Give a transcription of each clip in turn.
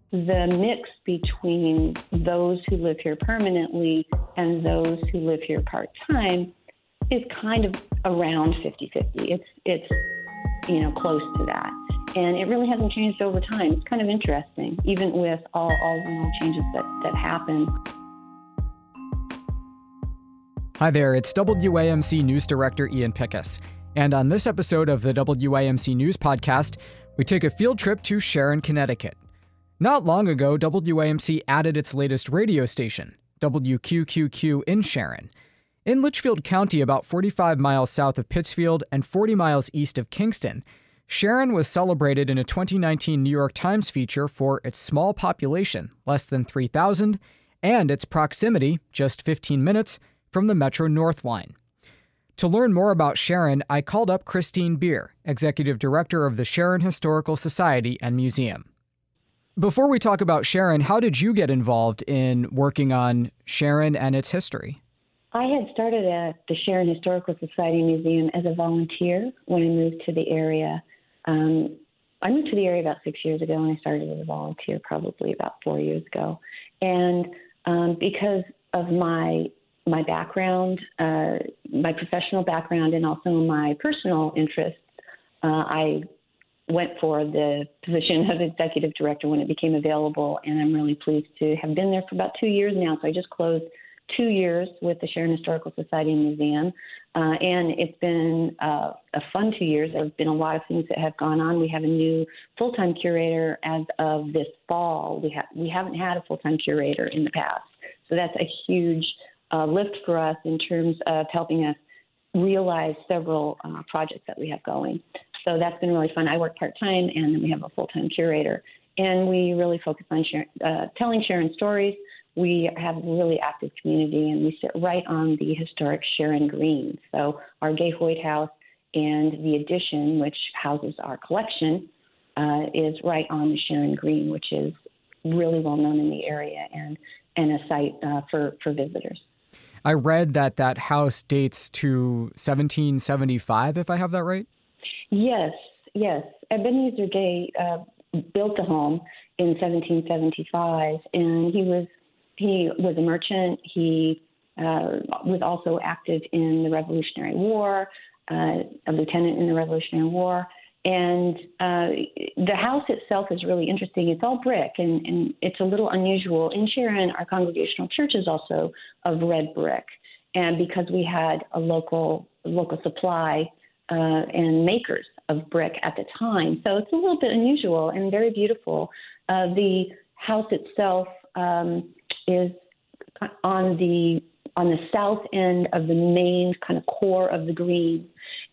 the mix between those who live here permanently and those who live here part-time is kind of around 50-50. It's close to that. And it really hasn't changed over time. It's kind of interesting, even with all the changes that happen. Hi there, it's WAMC News Director Ian Pickus. And on this episode of the WAMC News Podcast, we take a field trip to Sharon, Connecticut. Not long ago, WAMC added its latest radio station, WQQQ in Sharon. In Litchfield County, about 45 miles south of Pittsfield and 40 miles east of Kingston, Sharon was celebrated in a 2019 New York Times feature for its small population, less than 3,000, and its proximity, just 15 minutes, from the Metro North Line. To learn more about Sharon, I called up Christine Beer, Executive Director of the Sharon Historical Society and Museum. Before we talk about Sharon, how did you get involved in working on Sharon and its history? I had started at the Sharon Historical Society Museum as a volunteer when I moved to the area. I moved to the area about 6 years ago, and I started as a volunteer probably about 4 years ago. And because of my background, my professional background, and also my personal interests, I went for the position of executive director when it became available, and I'm really pleased to have been there for about 2 years now. So I just closed 2 years with the Sharon Historical Society and Museum, and it's been a fun 2 years. There have been a lot of things that have gone on. We have a new full-time curator as of this fall. We haven't had a full-time curator in the past, so that's a huge lift for us in terms of helping us realize several projects that we have going. So that's been really fun. I work part-time, and then we have a full-time curator. And we really focus on telling Sharon stories. We have a really active community, and we sit right on the historic Sharon Green. So our Gay Hoyt House and the addition, which houses our collection, is right on the Sharon Green, which is really well known in the area and a site for visitors. I read that house dates to 1775, if I have that right? Yes. Ebenezer Gay built a home in 1775, and he was a merchant. He was also active in the Revolutionary War, a lieutenant in the Revolutionary War. And the house itself is really interesting. It's all brick, and it's a little unusual. In Sharon, our Congregational Church is also of red brick, and because we had a local supply and makers of brick at the time. So it's a little bit unusual and very beautiful. The house itself is on the south end of the main kind of core of the green.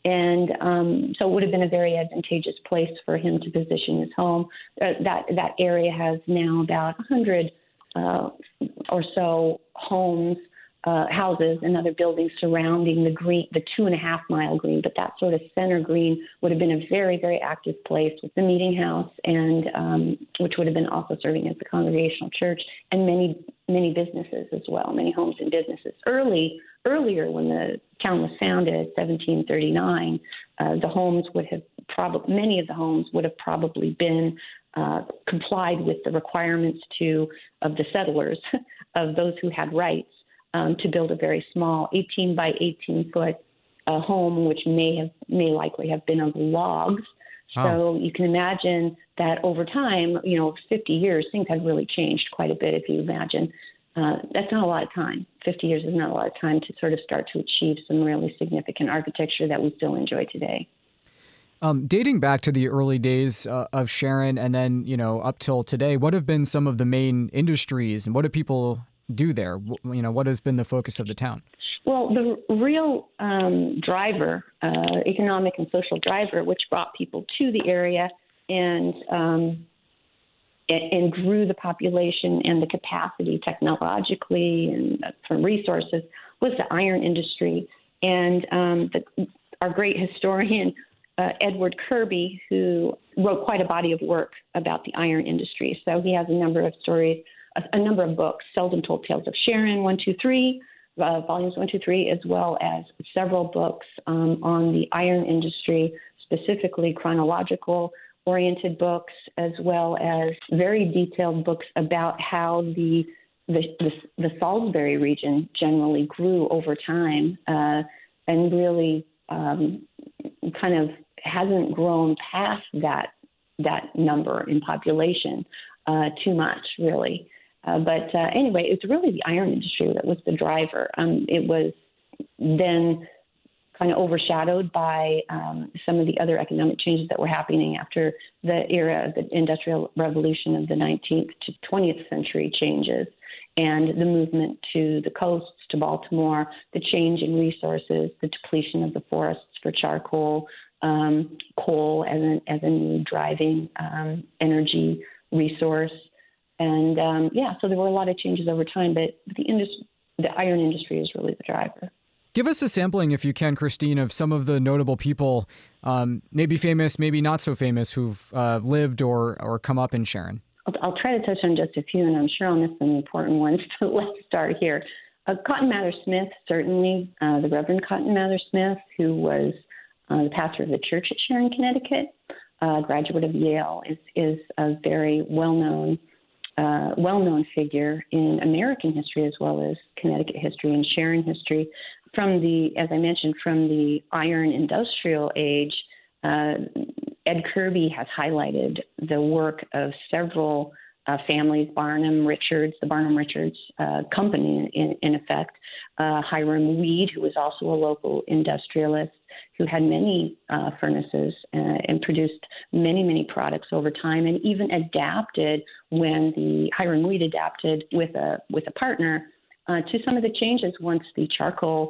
And so it would have been a very advantageous place for him to position his home. That area has now about 100 or so homes, houses and other buildings surrounding the green, the 2.5 mile green, but that sort of center green would have been a very, very active place with the meeting house, and which would have been also serving as the Congregational Church, and many businesses as well, many homes and businesses. Earlier, when the town was founded, 1739, the homes would have many of the homes would have probably been complied with the requirements of the settlers, of those who had rights, to build a very small 18 by 18 foot home, which may likely have been of logs. So you can imagine that over time, 50 years, things have really changed quite a bit. If you imagine, that's not a lot of time. 50 years is not a lot of time to sort of start to achieve some really significant architecture that we still enjoy today. Dating back to the early days of Sharon and then, up till today, what have been some of the main industries and what do people do there? What has been the focus of the town? Well, the real driver, economic and social driver, which brought people to the area and grew the population and the capacity technologically and from resources, was the iron industry. And our great historian, Edward Kirby, who wrote quite a body of work about the iron industry. So he has a number of stories, a number of books, Seldom Told Tales of Sharon, 1, 2, 3, volumes 1, 2, 3, as well as several books on the iron industry, specifically chronological oriented books, as well as very detailed books about how the Salisbury region generally grew over time, and really kind of hasn't grown past that number in population too much, really. But anyway, it's really the iron industry that was the driver. It was then kind of overshadowed by some of the other economic changes that were happening after the era of the Industrial Revolution of the 19th to 20th century changes, and the movement to the coasts, to Baltimore, the change in resources, the depletion of the forests for charcoal, coal as a new driving energy resource. And so there were a lot of changes over time, but the iron industry is really the driver. Give us a sampling, if you can, Christine, of some of the notable people, maybe famous, maybe not so famous, who've lived or come up in Sharon. I'll try to touch on just a few, and I'm sure I'll miss some important ones, but let's start here. Cotton Mather Smith, certainly, the Reverend Cotton Mather Smith, who was the pastor of the church at Sharon, Connecticut, graduate of Yale, is a very well-known figure in American history as well as Connecticut history and Sharon history. As I mentioned, from the iron industrial age, Ed Kirby has highlighted the work of several families, the Barnum Richards company, in effect, Hiram Weed, who was also a local industrialist, who had many furnaces and produced many, many products over time, and even adapted when Hiram Weed adapted with a partner to some of the changes once the charcoal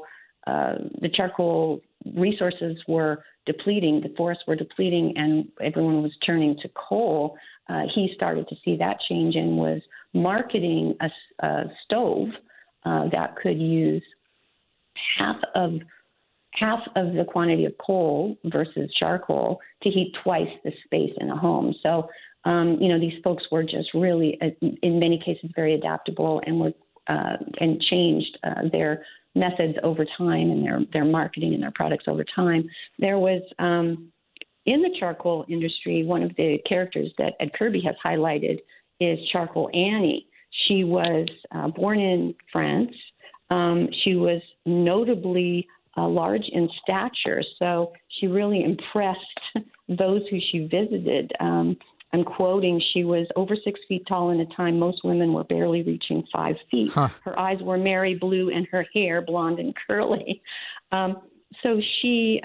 resources were depleting, the forests were depleting, and everyone was turning to coal. He started to see that change and was marketing a stove that could use half of the quantity of coal versus charcoal to heat twice the space in a home. So, these folks were just really, in many cases, very adaptable and changed their methods over time and their marketing and their products over time. There was, in the charcoal industry, one of the characters that Ed Kirby has highlighted is Charcoal Annie. She was born in France. She was notably large in stature, so she really impressed those who she visited. I'm quoting, she was over 6 feet tall in a time most women were barely reaching 5 feet. Huh. Her eyes were merry blue and her hair blonde and curly. So she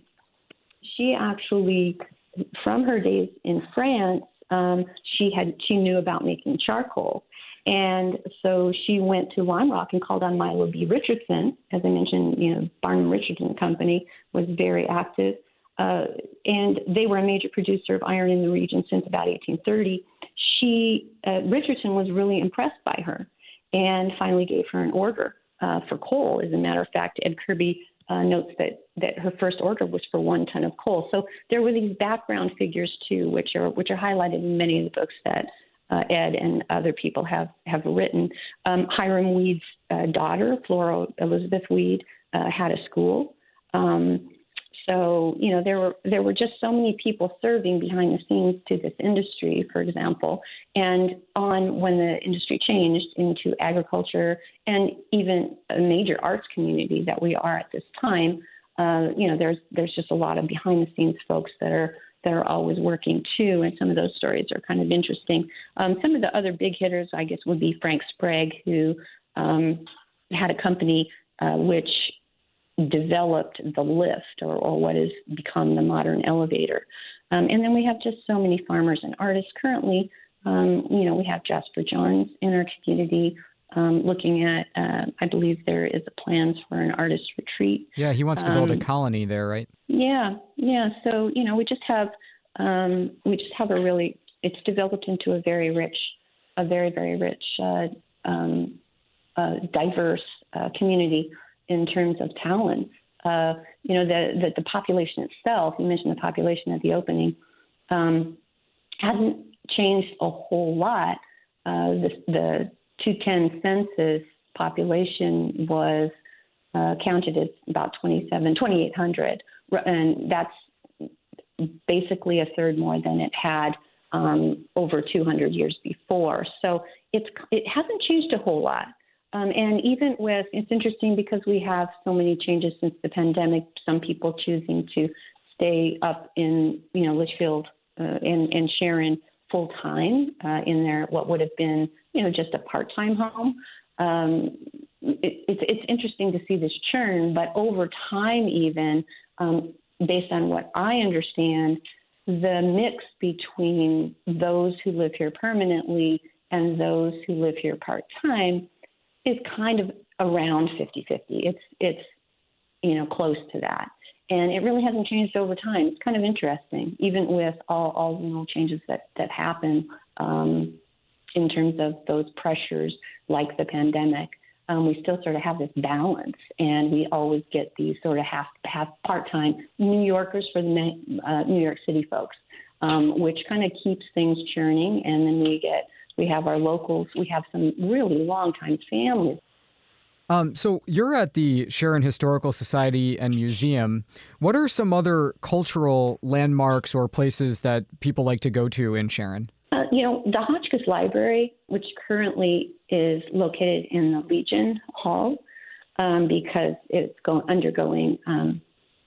actually, from her days in France, she knew about making charcoal. And so she went to Lime Rock and called on Milo B. Richardson. As I mentioned, Barnum Richardson Company was very active. And they were a major producer of iron in the region since about 1830. Richardson was really impressed by her and finally gave her an order for coal. As a matter of fact, Ed Kirby notes that her first order was for 1 ton of coal. So there were these background figures too, which are highlighted in many of the books that Ed and other people have written. Hiram Weed's daughter, Flora Elizabeth Weed, had a school. So, there were just so many people serving behind the scenes to this industry, for example. And when the industry changed into agriculture and even a major arts community that we are at this time, there's just a lot of behind the scenes folks that are always working too. And some of those stories are kind of interesting. Some of the other big hitters, I guess, would be Frank Sprague, who had a company which developed the lift or what has become the modern elevator. And then we have just so many farmers and artists currently. We have Jasper Johns in our community looking at, I believe there is a plans for an artist retreat. Yeah, he wants to build a colony there, right? Yeah. So, we just have it's developed into a very, very rich, diverse community in terms of talent. The population itself, you mentioned the population at the opening, hasn't changed a whole lot. The 2010 census population was counted as about 2,800, and that's basically a third more than it had over 200 years before. So it hasn't changed a whole lot. And even it's interesting because we have so many changes since the pandemic, some people choosing to stay up in, Litchfield and Sharon full time in their, what would have been, just a part-time home. It's interesting to see this churn, but over time, even based on what I understand, the mix between those who live here permanently and those who live here part-time is kind of around 50-50. It's close to that. And it really hasn't changed over time. It's kind of interesting, even with all the little changes that happen in terms of those pressures like the pandemic. We still sort of have this balance, and we always get these sort of half part-time New Yorkers for the New York City folks, which kind of keeps things churning. And then we have our locals. We have some really long-time families. So you're at the Sharon Historical Society and Museum. What are some other cultural landmarks or places that people like to go to in Sharon? The Hotchkiss Library, which currently is located in the Legion Hall because it's undergoing an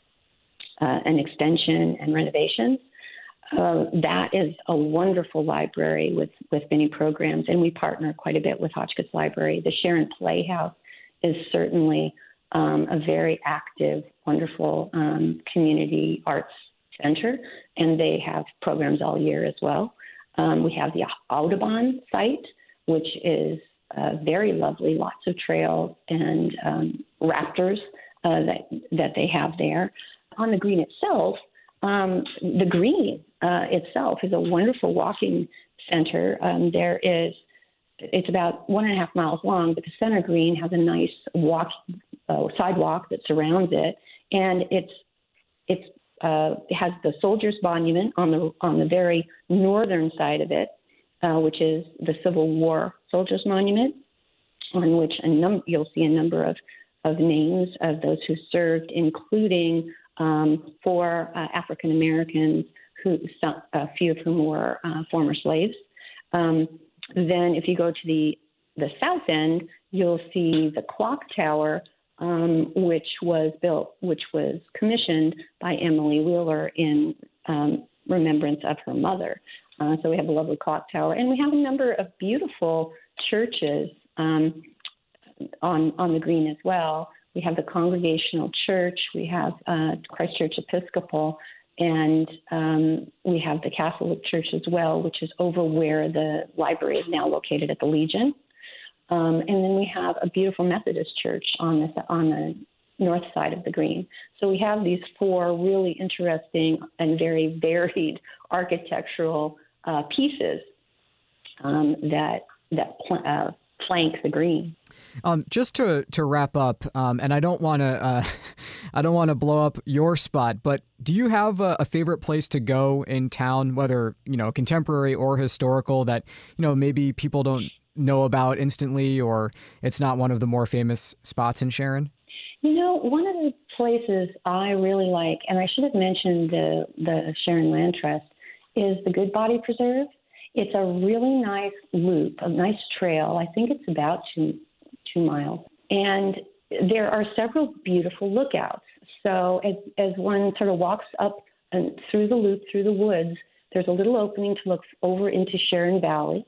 extension and renovations. That is a wonderful library with many programs, and we partner quite a bit with Hotchkiss Library. The Sharon Playhouse is certainly a very active, wonderful community arts center, and they have programs all year as well. We have the Audubon site, which is very lovely, lots of trails and raptors that they have there. On the green itself, the green itself is a wonderful walking center. It's about 1.5 miles long, but the center green has a nice sidewalk that surrounds it, and it has the Soldiers Monument on the very northern side of it, which is the Civil War Soldiers Monument, on which you'll see a number of names of those who served, including 4 African Americans, a few of whom were former slaves. Then if you go to the south end, you'll see the clock tower, which was commissioned by Emily Wheeler in remembrance of her mother. So we have a lovely clock tower, and we have a number of beautiful churches on the green as well. We have the Congregational Church, we have Christ Church Episcopal, and we have the Catholic Church as well, which is over where the library is now located at the Legion. And then we have a beautiful Methodist church on the north side of the green. So we have these 4 really interesting and very varied architectural pieces that flank the green. Just to wrap up, and I don't want to blow up your spot, but do you have a favorite place to go in town, whether contemporary or historical, that maybe people don't know about instantly, or it's not one of the more famous spots in Sharon? One of the places I really like, and I should have mentioned the Sharon Land Trust, is the Goodbody Preserve. It's a really nice loop, a nice trail. I think it's about 2 miles. And there are several beautiful lookouts. So as one sort of walks up and through the loop, through the woods, there's a little opening to look over into Sharon Valley.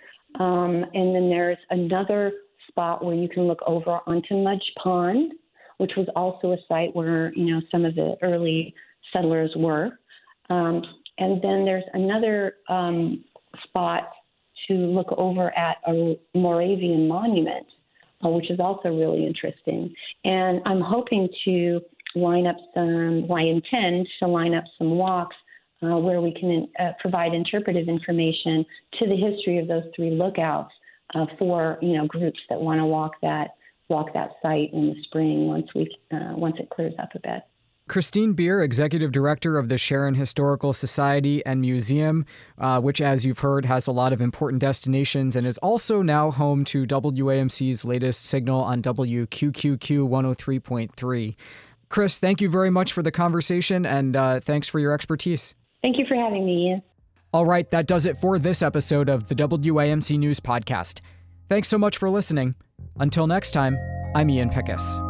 And then there's another spot where you can look over onto Mudge Pond, which was also a site where, some of the early settlers were. And then there's another spot to look over at a Moravian monument, which is also really interesting. And I'm hoping to I intend to line up some walks where we can provide interpretive information to the history of those 3 lookouts for groups that want to walk that site in the spring once it clears up a bit. Christine Beer, Executive Director of the Sharon Historical Society and Museum, which, as you've heard, has a lot of important destinations and is also now home to WAMC's latest signal on WQQQ 103.3. Chris, thank you very much for the conversation, and thanks for your expertise. Thank you for having me, Ian. All right, that does it for this episode of the WAMC News Podcast. Thanks so much for listening. Until next time, I'm Ian Pickus.